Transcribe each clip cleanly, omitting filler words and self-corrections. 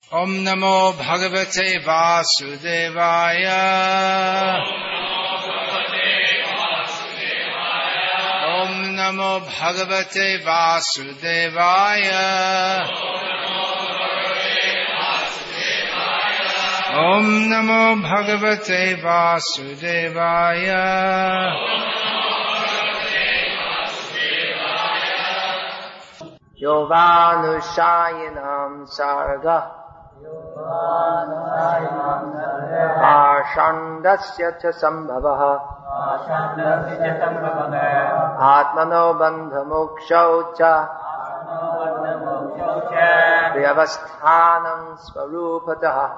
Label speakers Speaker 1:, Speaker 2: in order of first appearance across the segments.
Speaker 1: Om Namo Bhagavate Vasudevaya. Om Namo Bhagavate Vasudevaya. Om Namo Bhagavate Vasudevaya.
Speaker 2: Yovanushayanam sarga Ashandasya cha sambhavaha Atmano bandha mokshau cha Vyavasthanam svarupataha.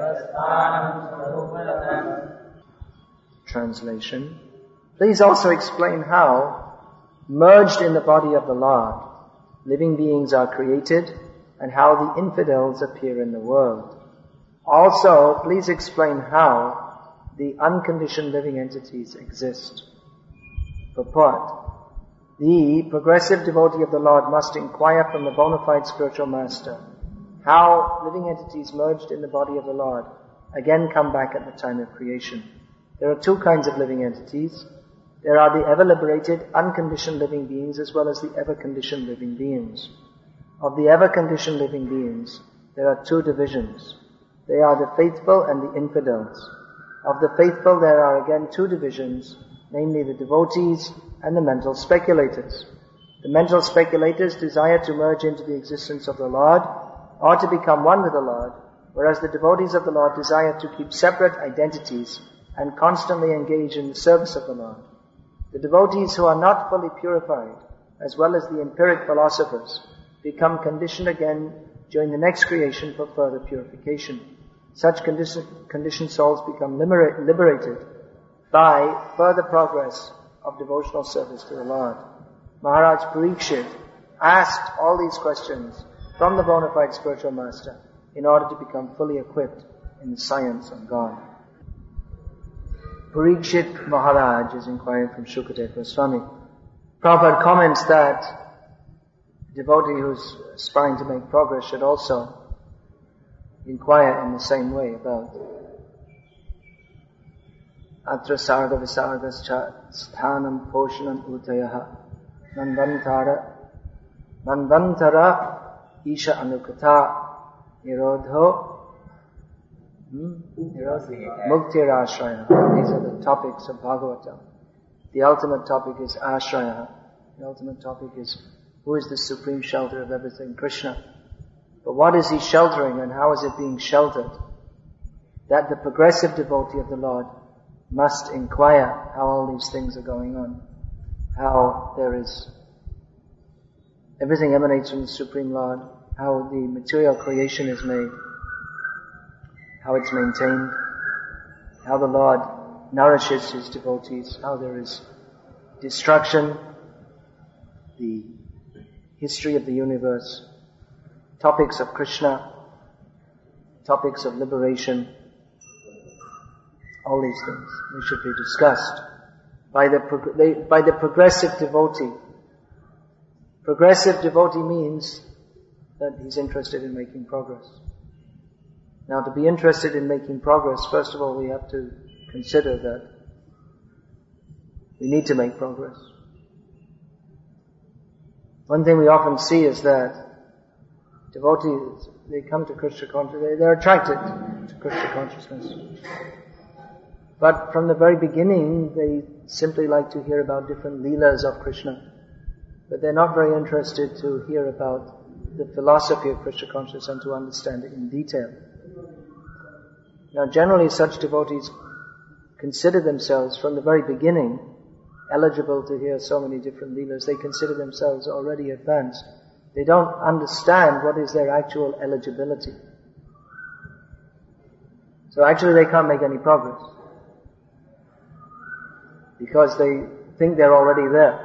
Speaker 2: Translation. Please also explain how, merged in the body of the Lord, living beings are created and how the infidels appear in the world. Also, please explain how the unconditioned living entities exist. Purport. The progressive devotee of the Lord must inquire from the bona fide spiritual master how living entities merged in the body of the Lord again come back at the time of creation. There are two kinds of living entities. There are the ever-liberated, unconditioned living beings as well as the ever-conditioned living beings. Of the ever-conditioned living beings, there are two divisions. They are the faithful and the infidels. Of the faithful, there are again two divisions, namely the devotees and the mental speculators. The mental speculators desire to merge into the existence of the Lord or to become one with the Lord, whereas the devotees of the Lord desire to keep separate identities and constantly engage in the service of the Lord. The devotees who are not fully purified, as well as the empiric philosophers, become conditioned again during the next creation for further purification. Such conditioned souls become liberated by further progress of devotional service to the Lord. Maharaj Parikshit asked all these questions from the bona fide spiritual master in order to become fully equipped in the science of God. Parikshit Maharaj is inquiring from Shukadeva Goswami. Prabhupada comments that the devotee who's aspiring to make progress should also inquire in the same way about Atra Sarga Visargascha Sthanam Poshanam Utayaha Manvantara Isha Anukata Nirodho Muktirashraya. These are the topics of Bhagavatam. The ultimate topic is Ashraya. The ultimate topic is who is the supreme shelter of everything? Krishna. But what is he sheltering and how is it being sheltered? That the progressive devotee of the Lord must inquire how all these things are going on. How there is, everything emanates from the Supreme Lord. How the material creation is made. How it's maintained. How the Lord nourishes His devotees. How there is destruction. The history of the universe. Topics of Krishna. Topics of liberation. All these things, they should be discussed by the progressive devotee. Progressive devotee means that he's interested in making progress. Now, to be interested in making progress, first of all, we have to consider that we need to make progress. One thing we often see is that devotees, they come to Krishna consciousness, they're attracted to Krishna consciousness. But from the very beginning, they simply like to hear about different leelas of Krishna. But they're not very interested to hear about the philosophy of Krishna consciousness and to understand it in detail. Now, generally, such devotees consider themselves from the very beginning eligible to hear so many different leelas. They consider themselves already advanced. They don't understand what is their actual eligibility. So actually they can't make any progress. Because they think they're already there.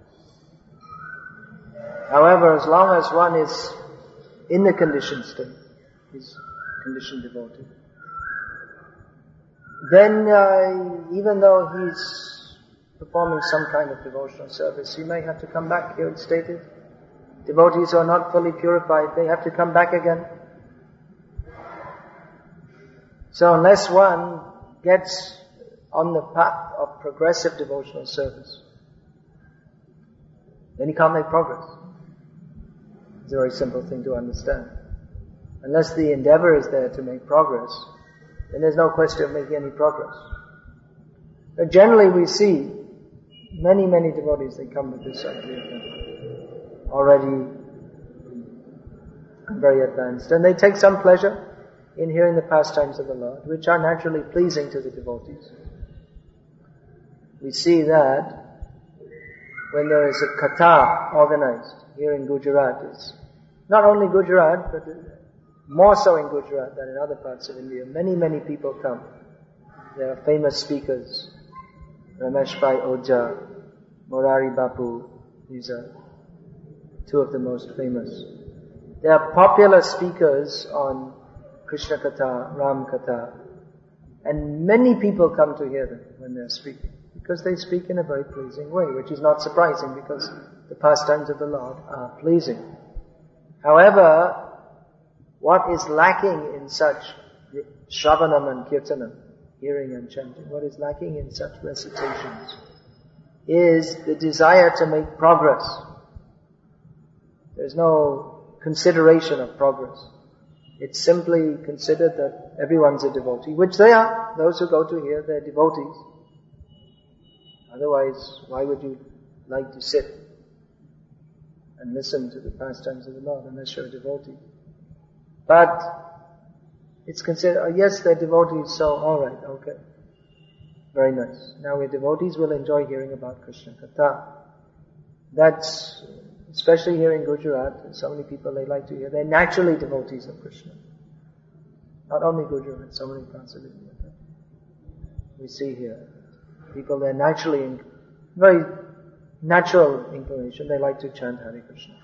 Speaker 2: However, as long as one is in the conditioned state, is conditioned devotee, then even though he's performing some kind of devotional service, he may have to come back. Here it's stated, devotees who are not fully purified, they have to come back again. So unless one gets on the path of progressive devotional service, then he can't make progress. It's a very simple thing to understand. Unless the endeavor is there to make progress, then there's no question of making any progress. But generally we see many, many devotees, they come with this idea already very advanced. And they take some pleasure in hearing the pastimes of the Lord, which are naturally pleasing to the devotees. We see that when there is a katha organized here in Gujarat, it's not only Gujarat, but more so in Gujarat than in other parts of India. Many, many people come. There are famous speakers, Ramesh Bhai Ojha, Morari Bapu, these are two of the most famous. There are popular speakers on Krishna Katha, Ram Katha, and many people come to hear them when they're speaking, because they speak in a very pleasing way, which is not surprising because the pastimes of the Lord are pleasing. However, what is lacking in such Shravanam and Kirtanam, hearing and chanting, what is lacking in such recitations is the desire to make progress. There's no consideration of progress. It's simply considered that everyone's a devotee, which they are. Those who go to hear, they're devotees. Otherwise, why would you like to sit and listen to the pastimes of the Lord unless you're a devotee? But it's considered, yes, they're devotees, so alright, okay. Very nice. Now we're devotees, we'll enjoy hearing about Krishna Katha. That's, especially here in Gujarat, so many people they like to hear. They're naturally devotees of Krishna. Not only Gujarat, so many parts of India. We see here, people they're naturally, very natural inclination, they like to chant Hare Krishna.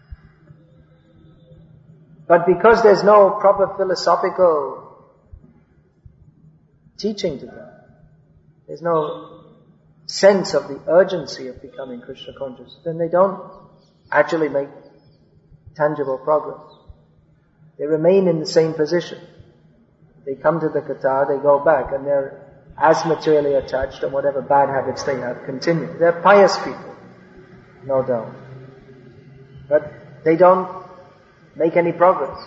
Speaker 2: But because there's no proper philosophical teaching to them, there's no sense of the urgency of becoming Krishna conscious, then they don't actually make tangible progress. They remain in the same position. They come to the katha, they go back, and they're as materially attached, and whatever bad habits they have continue. They're pious people, no doubt. But they don't make any progress.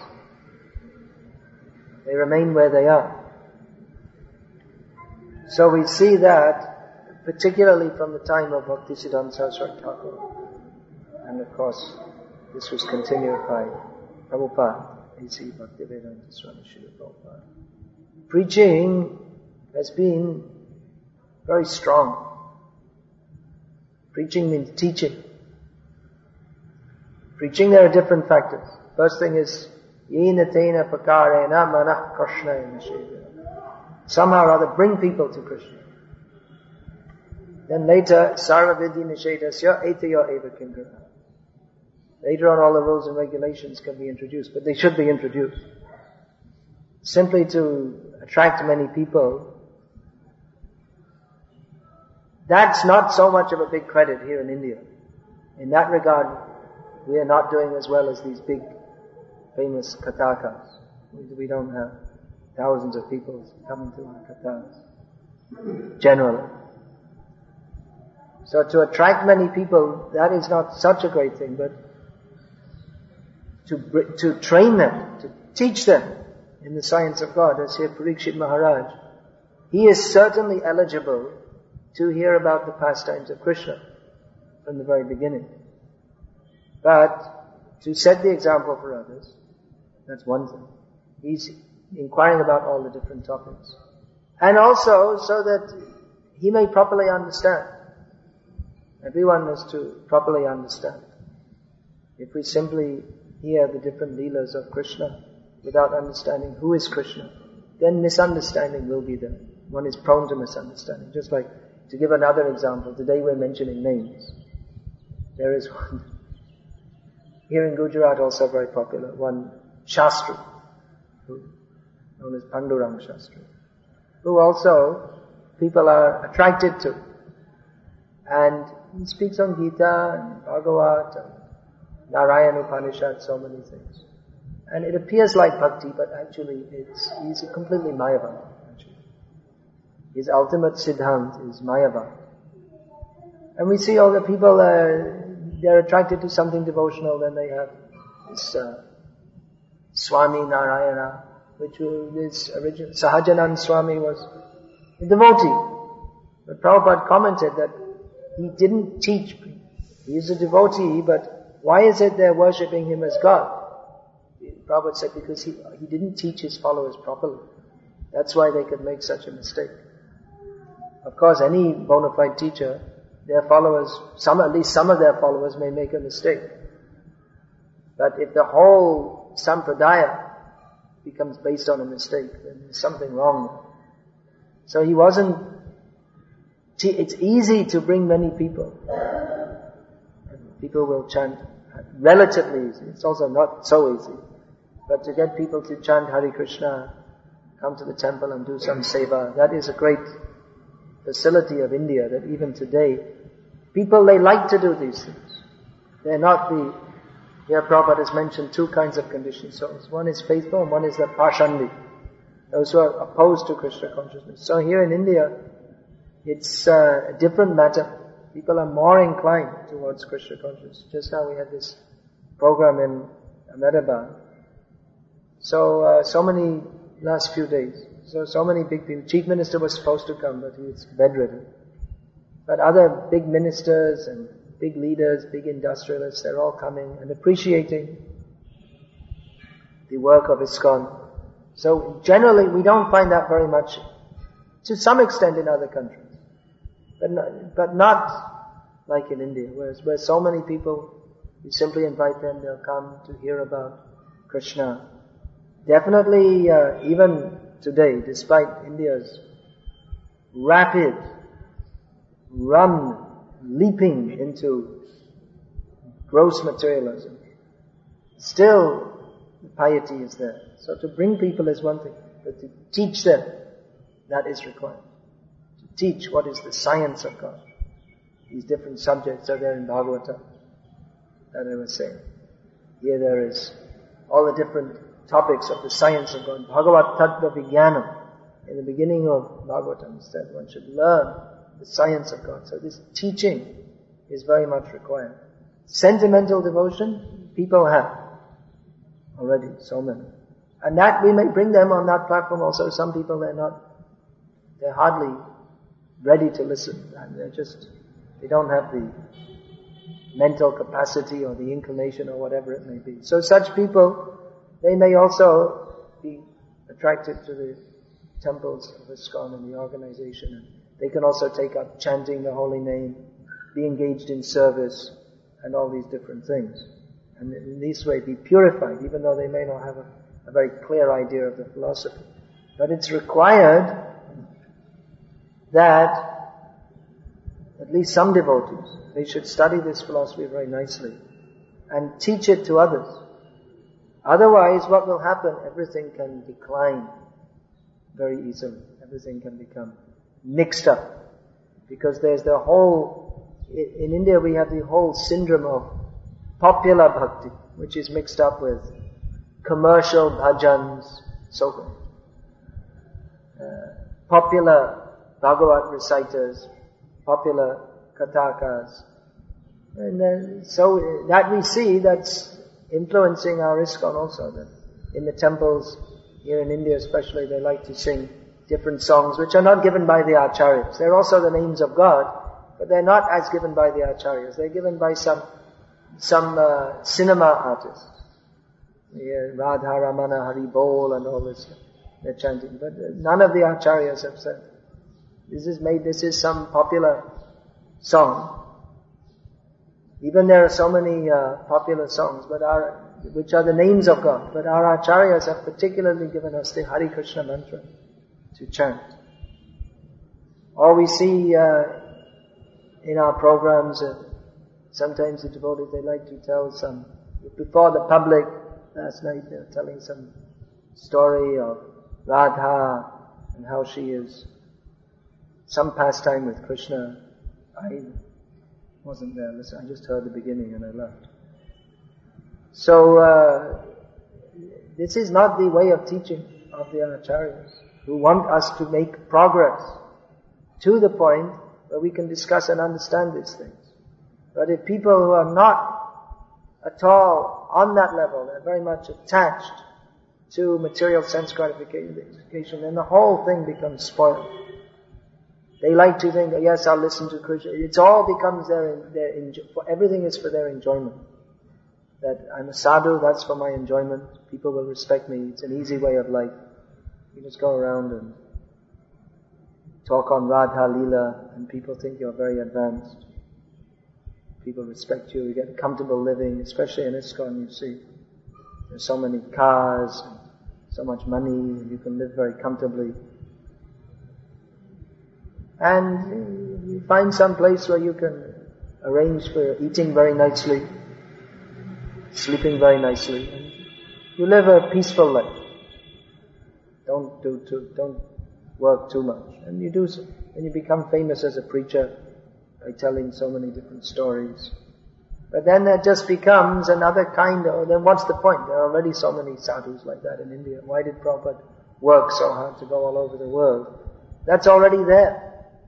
Speaker 2: They remain where they are. So we see that, particularly from the time of Bhaktisiddhanta Saraswati Thakur, and of course, this was continued by Prabhupada, A.C. Bhaktivedanta Swami Srila Prabhupada. Preaching has been very strong. Preaching means teaching. Preaching, there are different factors. First thing is, yena tena pakarena manah krishna nishedha. Somehow or other bring people to Krishna. Then later, sarva vidhi nishedasya etayo eva kinkara. Later on all the rules and regulations can be introduced, but they should be introduced. Simply to attract many people, that's not so much of a big credit here in India. In that regard, we are not doing as well as these big, famous kathakas. We don't have thousands of people coming to our kathas, generally. So to attract many people, that is not such a great thing, but to train them, to teach them in the science of God, as here Parikshit Maharaj, he is certainly eligible to hear about the pastimes of Krishna from the very beginning. But to set the example for others, that's one thing. He's inquiring about all the different topics. And also so that he may properly understand. Everyone is to properly understand. If we simply hear the different leelas of Krishna without understanding who is Krishna, then misunderstanding will be there. One is prone to misunderstanding. Just like, to give another example, today we're mentioning names. There is one, here in Gujarat also very popular, one Shastri, known as Pandurang Shastri, who also people are attracted to. And he speaks on Gita and Bhagavat and Narayana Upanishad, so many things. And it appears like bhakti, but actually he's completely Mayavad. Actually. His ultimate siddhant is Mayavad. And we see all the people, they're attracted to something devotional, then they have this Swami Narayana, which this original Sahajanand Swami was a devotee. But Prabhupada commented that he didn't teach. He is a devotee, but why is it they're worshipping him as God? Prabhupada said because he didn't teach his followers properly. That's why they could make such a mistake. Of course, any bona fide teacher, their followers, at least some of their followers may make a mistake. But if the whole sampradaya becomes based on a mistake, then there's something wrong. So he wasn't. It's easy to bring many people. People will chant, relatively easy. It's also not so easy. But to get people to chant Hare Krishna, come to the temple and do some seva, that is a great facility of India, that even today, people, they like to do these things. They're not here Prabhupada has mentioned two kinds of conditioned souls. One is faithful and one is the Pashandi, those who are opposed to Krishna consciousness. So here in India, it's a different matter. People are more inclined towards Krishna consciousness. Just now we had this program in Ahmedabad. So many last few days. So many big people. Chief Minister was supposed to come, but he's bedridden. But other big ministers and big leaders, big industrialists, they're all coming and appreciating the work of ISKCON. So generally we don't find that very much, to some extent in other countries. But not like in India, where so many people, you simply invite them, they'll come to hear about Krishna. Definitely, even today, despite India's rapid leaping into gross materialism, still the piety is there. So to bring people is one thing, but to teach them, that is required. To teach what is the science of God. These different subjects are there in Bhagavatam, that I was saying. Here there is all the different topics of the science of God. Bhagavat Tattva Vijnanam. In the beginning of Bhagavatam, it said one should learn the science of God. So this teaching is very much required. Sentimental devotion, people have already, so many. And that we may bring them on that platform also. Some people, they're hardly ready to listen. And they don't have the mental capacity or the inclination or whatever it may be. So such people, they may also be attracted to the temples of ISKCON and the organization. And they can also take up chanting the holy name, be engaged in service, and all these different things. And in this way be purified, even though they may not have a very clear idea of the philosophy. But it's required that at least some devotees, they should study this philosophy very nicely and teach it to others. Otherwise, what will happen? Everything can decline very easily. Everything can become mixed up. Because there's in India we have the whole syndrome of popular bhakti, which is mixed up with commercial bhajans, so-called. Popular Bhagavat reciters, popular katakas. And then, so that we see, that's influencing our ISKCON also. That in the temples, here in India especially, they like to sing different songs which are not given by the acharyas. They're also the names of God, but they're not as given by the acharyas. They're given by some cinema artists. Radha Ramana Hari Bol and all this. They're chanting. But none of the acharyas have said, this is some popular song. Even there are so many popular songs, which are the names of God. But our acharyas have particularly given us the Hare Krishna mantra to chant. Or we see in our programs, sometimes the devotees, they like to tell before the public. Last night they were telling some story of Radha and how she is some pastime with Krishna. I wasn't there. Listen, I just heard the beginning and I left. So This is not the way of teaching of the Acharyas, who want us to make progress to the point where we can discuss and understand these things. But if people who are not at all on that level, they're very much attached to material sense gratification, then the whole thing becomes spoiled. They like to think, yes, I'll listen to Krishna. It all becomes everything is for their enjoyment. That I'm a sadhu, that's for my enjoyment. People will respect me. It's an easy way of life. You just go around and talk on Radha Leela and people think you're very advanced. People respect you. You get comfortable living, especially in ISKCON, you see. There's so many cars, and so much money, and you can live very comfortably. And you find some place where you can arrange for eating very nicely, sleeping very nicely, and you live a peaceful life. Don't work too much. And you do so. And you become famous as a preacher by telling so many different stories. But then it just becomes another kind of, then what's the point? There are already so many sadhus like that in India. Why did Prabhupada work so hard to go all over the world? That's already there.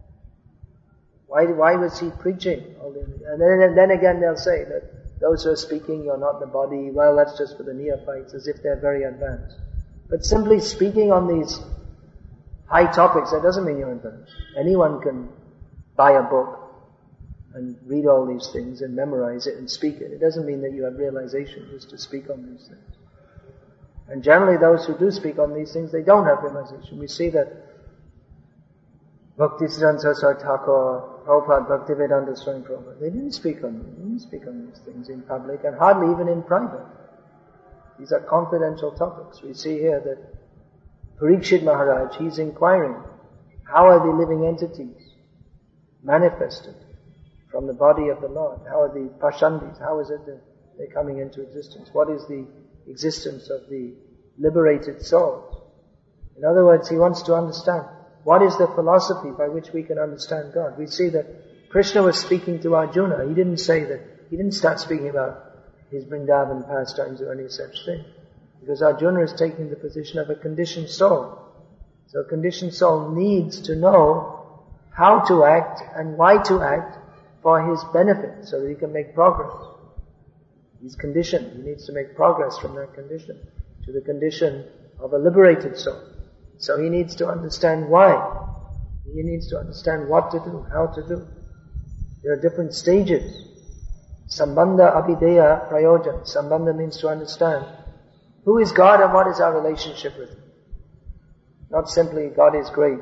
Speaker 2: Why was he preaching? And then again they'll say that those who are speaking, you're not the body, well, that's just for the neophytes, as if they're very advanced. But simply speaking on these high topics, that doesn't mean you're advanced. Anyone can buy a book and read all these things and memorize it and speak it. It doesn't mean that you have realization just to speak on these things. And generally those who do speak on these things, they don't have realization. We see that Bhaktisiddhanta Saraswati Thakur, Prabhupada, Bhaktivedanta Swami Prabhupada, they didn't speak on these things in public and hardly even in private. These are confidential topics. We see here that Parikshit Maharaj, he's inquiring, how are the living entities manifested from the body of the Lord? How are the Pashandis? How is it that they're coming into existence? What is the existence of the liberated souls? In other words, he wants to understand what is the philosophy by which we can understand God. We see that Krishna was speaking to Arjuna. He didn't start speaking about his Vrindavan pastimes or any such thing. Because Arjuna is taking the position of a conditioned soul. So a conditioned soul needs to know how to act and why to act for his benefit, so that he can make progress. He's conditioned. He needs to make progress from that condition to the condition of a liberated soul. So he needs to understand why. He needs to understand what to do, how to do. There are different stages. Sambandha abhideya prayojan. Sambandha means to understand who is God and what is our relationship with Him. Not simply God is great.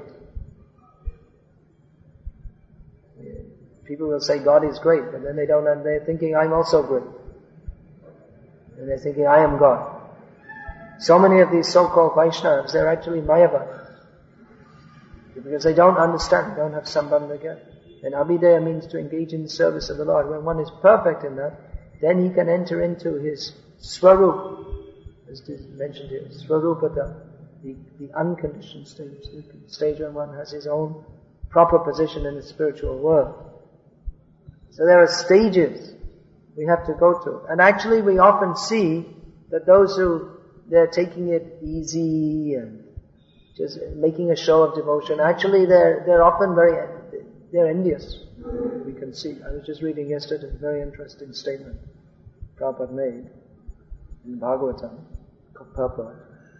Speaker 2: People will say God is great, but then they're thinking I'm also great. And they're thinking I am God. So many of these so-called Vaishnavas, they're actually Mayavadis. Because they don't understand, they don't have Sambandha again. And Abhideya means to engage in the service of the Lord. When one is perfect in that, then he can enter into his Swarup, as is mentioned here, Swarupata, the unconditioned stage, the stage when one has his own proper position in the spiritual world. So there are stages we have to go to. And actually we often see that those who, they're taking it easy and just making a show of devotion, actually they're often they're envious. We can see. I was just reading yesterday a very interesting statement Prabhupada made in Bhagavatam, purport,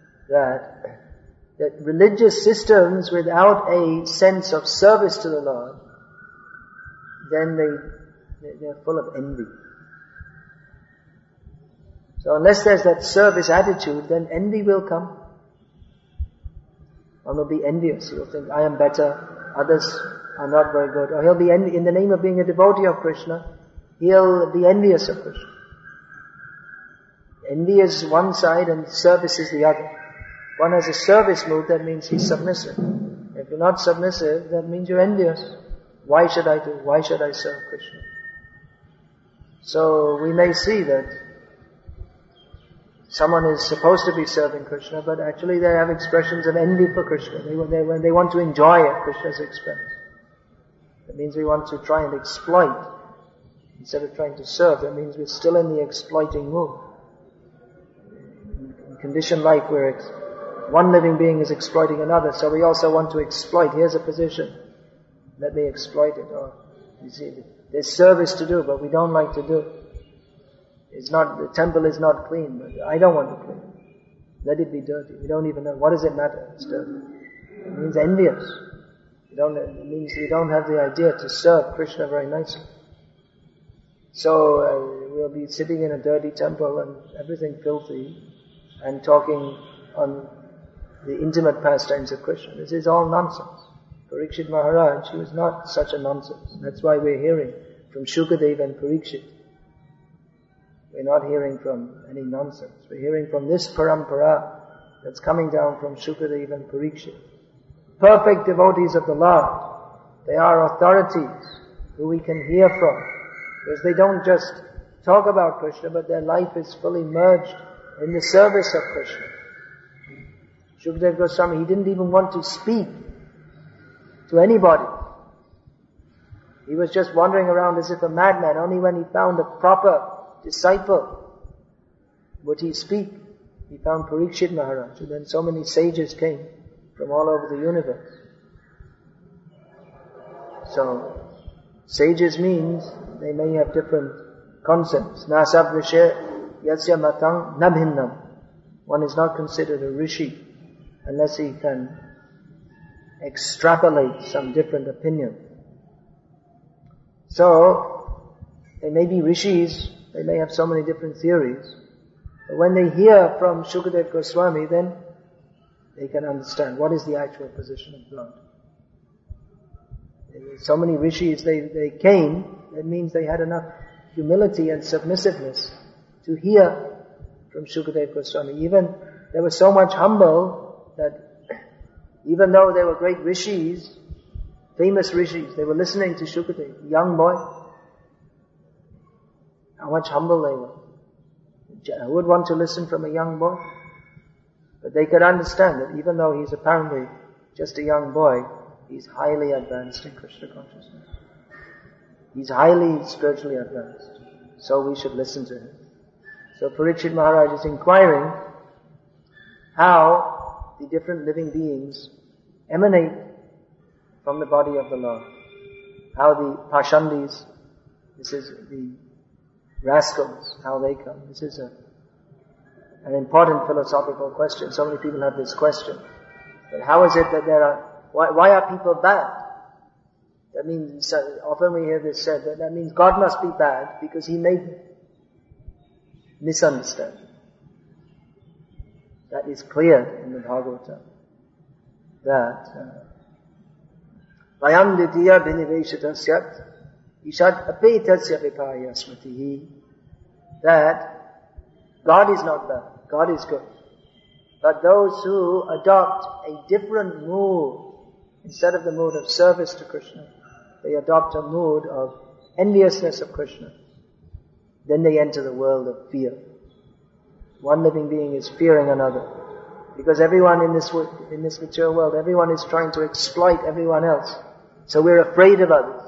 Speaker 2: that religious systems without a sense of service to the Lord, then they're full of envy. So unless there's that service attitude, then envy will come. One will be envious. He'll think, I am better, others are not very good. Or he'll be in the name of being a devotee of Krishna, he'll be envious of Krishna. Envy is one side and service is the other. One has a service mood, that means he's submissive. If you're not submissive, that means you're envious. Why should I serve Krishna? So we may see that someone is supposed to be serving Krishna, but actually they have expressions of envy for Krishna. They want to enjoy at Krishna's expense. That means we want to try and exploit instead of trying to serve. That means we're still in the exploiting mood. In conditioned life where one living being is exploiting another, so we also want to exploit. Here's a position, let me exploit it. Or, you see, there's service to do, but we don't like to do it. The temple is not clean, but I don't want to clean it. Let it be dirty. We don't even know. What does it matter? It's dirty. It means envious. It means we don't have the idea to serve Krishna very nicely. So we'll be sitting in a dirty temple and everything filthy and talking on the intimate pastimes of Krishna. This is all nonsense. Parikshit Maharaj, he was not such a nonsense. That's why we're hearing from Shukadeva and Parikshit. We're not hearing from any nonsense. We're hearing from this parampara that's coming down from Shukadeva and Parikshit. Perfect devotees of the Lord. They are authorities who we can hear from. Because they don't just talk about Krishna, but their life is fully merged in the service of Krishna. Shukadeva Goswami, he didn't even want to speak to anybody. He was just wandering around as if a madman. Only when he found a proper disciple would he speak. He found Parikshit Maharaj, and then so many sages came from all over the universe. So, sages means they may have different concepts. Nasab Rishe Yasya Matang Nabhinnam. One is not considered a rishi unless he can extrapolate some different opinion. So, they may be rishis, they may have so many different theories, but when they hear from Shukadeva Goswami, then they can understand what is the actual position of God. So many rishis, they came, that means they had enough humility and submissiveness to hear from Shukadeva Goswami. Even, they were so much humble that even though they were great rishis, famous rishis, they were listening to Shukadeva, young boy. How much humble they were. Who would want to listen from a young boy? But they could understand that even though he's apparently just a young boy, he's highly advanced in Krishna consciousness. He's highly spiritually advanced. So we should listen to him. So Parikshit Maharaj is inquiring how the different living beings emanate from the body of the Lord. How the Pashandis, this is the rascals, how they come. This is an important philosophical question. So many people have this question. But how is it that why are people bad? That means, often we hear this said, that means God must be bad because He made them. Misunderstanding. That is clear in the Bhagavatam. That Vayam Ditya Biniveshatasyat Ishad Apetasya Vipaya Smritihi. That God is not bad, God is good. But those who adopt a different mood, instead of the mood of service to Krishna, they adopt a mood of enviousness of Krishna. Then they enter the world of fear. One living being is fearing another. Because everyone in this material world, everyone is trying to exploit everyone else. So we're afraid of others.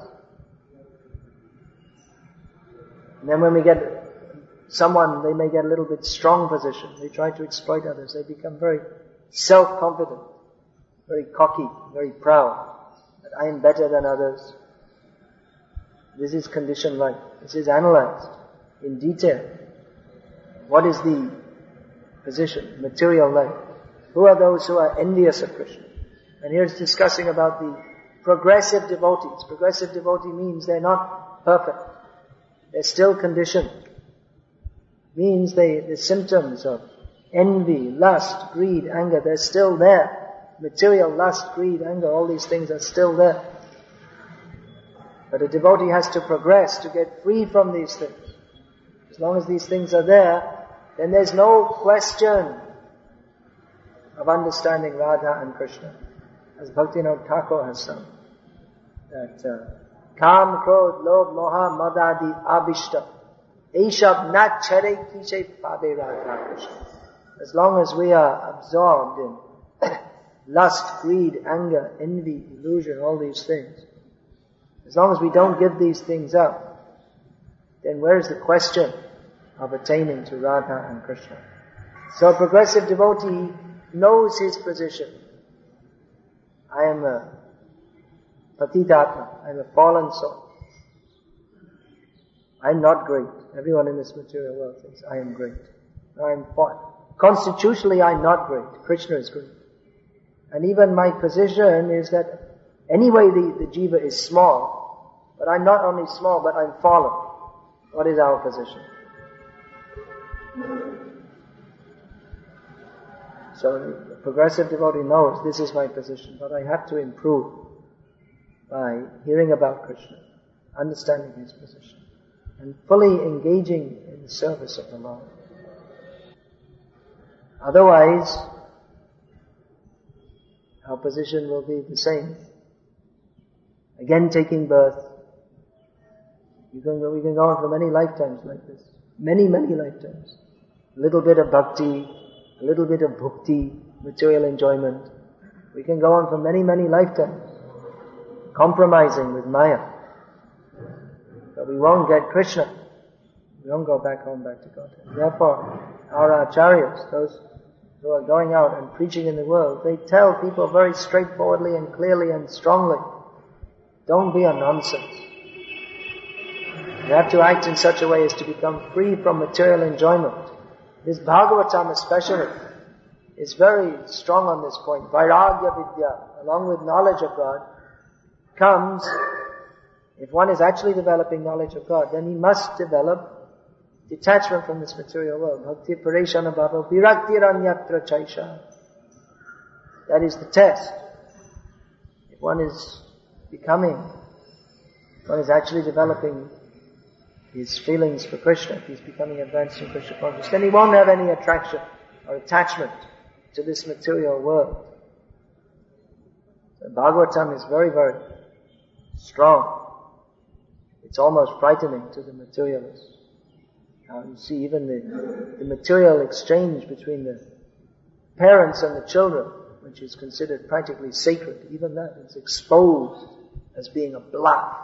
Speaker 2: And then when we get someone, they may get a little bit strong position. They try to exploit others. They become very self-confident, very cocky, very proud. That I am better than others. This is conditioned life. This is analyzed in detail. What is the position, material life? Who are those who are envious of Krishna? And here it's discussing about the progressive devotees. Progressive devotee means they're not perfect. They're still conditioned. Means the symptoms of envy, lust, greed, anger, they're still there. Material lust, greed, anger, all these things are still there. But a devotee has to progress to get free from these things. As long as these things are there, then there's no question of understanding Radha and Krishna. As Bhaktivinoda Thakur has sung, that Kam, Krodh, Lobh, Moha, Madadi, Abhishta, Aishab Nat Chare Kishe Pabe Radha Krishna. As long as we are absorbed in lust, greed, anger, envy, illusion, all these things, as long as we don't give these things up, then where is the question of attaining to Radha and Krishna? So a progressive devotee knows his position. I am a patitatma. I am a fallen soul. I am not great. Everyone in this material world thinks I am great. Constitutionally I am not great. Krishna is great. And even my position is that anyway the jiva is small, but I'm not only small, but I'm fallen. What is our position? So the progressive devotee knows this is my position, but I have to improve by hearing about Krishna, understanding his position, and fully engaging in the service of the Lord. Otherwise, our position will be the same. Again taking birth. We can go on for many lifetimes like this. Many, many lifetimes. A little bit of bhakti, a little bit of bhukti, material enjoyment. We can go on for many, many lifetimes, compromising with Maya. But we won't get Krishna. We won't go back home, back to Godhead. Therefore, our acharyas, those who are going out and preaching in the world, they tell people very straightforwardly and clearly and strongly, don't be a nonsense. You have to act in such a way as to become free from material enjoyment. This Bhagavatam especially is very strong on this point. Vairagya Vidya, along with knowledge of God, comes, if one is actually developing knowledge of God, then he must develop detachment from this material world. Bhakti Pareshana Bhava Viraktiranyatra Chaisha. That is the test. If one is actually developing his feelings for Krishna, if he's becoming advanced in Krishna consciousness, then he won't have any attraction or attachment to this material world. The Bhagavatam is very, very strong. It's almost frightening to the materialist. You see even the material exchange between the parents and the children, which is considered practically sacred, even that is exposed as being a bluff.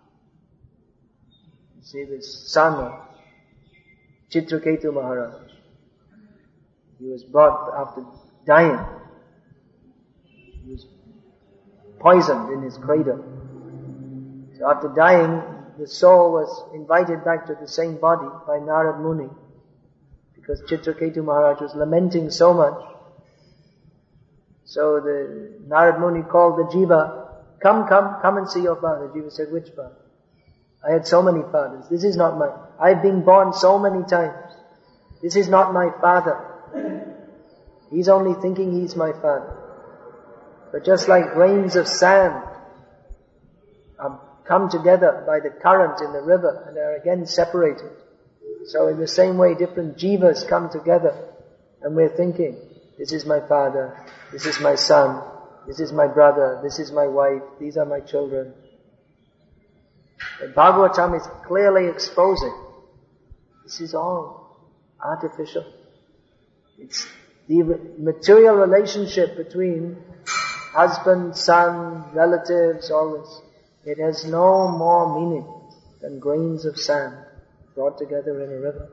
Speaker 2: You see this son of Chitraketu Maharaj. He was brought after dying. He was poisoned in his cradle. So after dying, the soul was invited back to the same body by Narad Muni, because Chitraketu Maharaj was lamenting so much. So the Narad Muni called the jiva, come and see your father. The jiva said, which father? I had so many fathers. This is not I've been born so many times. This is not my father. He's only thinking he's my father. But just like grains of sand come together by the current in the river and are again separated. So in the same way, different jivas come together and we're thinking, this is my father, this is my son, this is my brother, this is my wife, these are my children. The Bhagavatam is clearly exposing this is all artificial. It's the material relationship between husband, son, relatives, all this. It has no more meaning than grains of sand brought together in a river.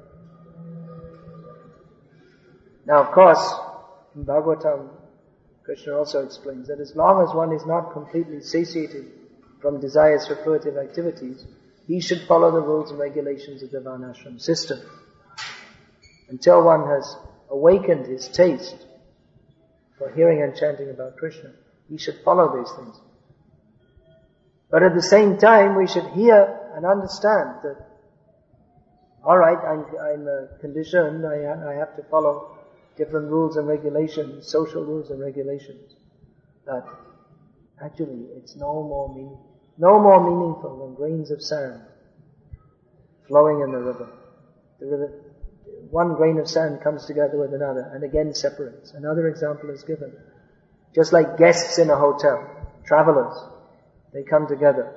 Speaker 2: Now, of course, in Bhagavatam, Krishna also explains that as long as one is not completely satiated from desires for furtive activities, he should follow the rules and regulations of the Varnashram system. Until one has awakened his taste for hearing and chanting about Krishna, he should follow these things. But at the same time, we should hear and understand that, alright, I'm conditioned, I have to follow different rules and regulations, social rules and regulations. But actually, it's no more meaningful than grains of sand flowing in the river. The river, one grain of sand comes together with another and again separates. Another example is given. Just like guests in a hotel, travelers, they come together.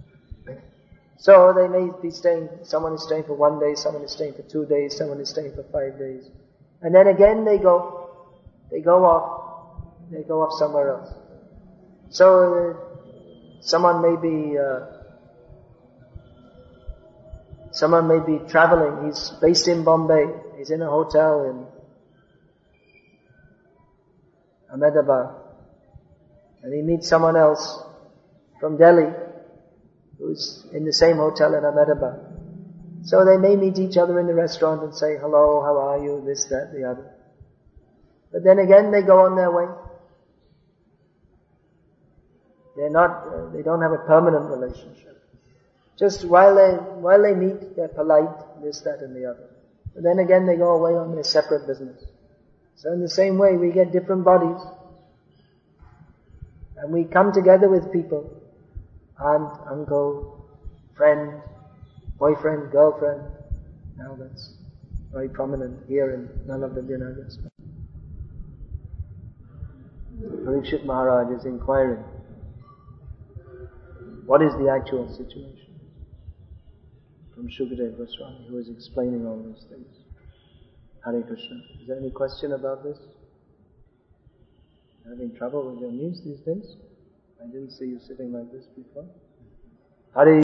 Speaker 2: So they may be staying, someone is staying for 1 day, someone is staying for 2 days, someone is staying for 5 days. And then again they go off somewhere else. So someone may be traveling, he's based in Bombay, he's in a hotel Ahmedabad, and he meets someone else from Delhi who's in the same hotel in Ahmedabad. So they may meet each other in the restaurant and say, hello, how are you, this, that, the other. But then again they go on their way. They don't have a permanent relationship. Just while they meet, they're polite, this, that and the other. But then again they go away on their separate business. So in the same way we get different bodies. And we come together with people. Aunt, uncle, friend, boyfriend, girlfriend. Now that's very prominent here in Nalanda Dinagas. Parikshit Maharaj is inquiring, what is the actual situation? From Shukadeva Goswami, who is explaining all these things. Hare Krishna. Is there any question about this? Having trouble with your knees these days? I didn't see you sitting like this before. Hare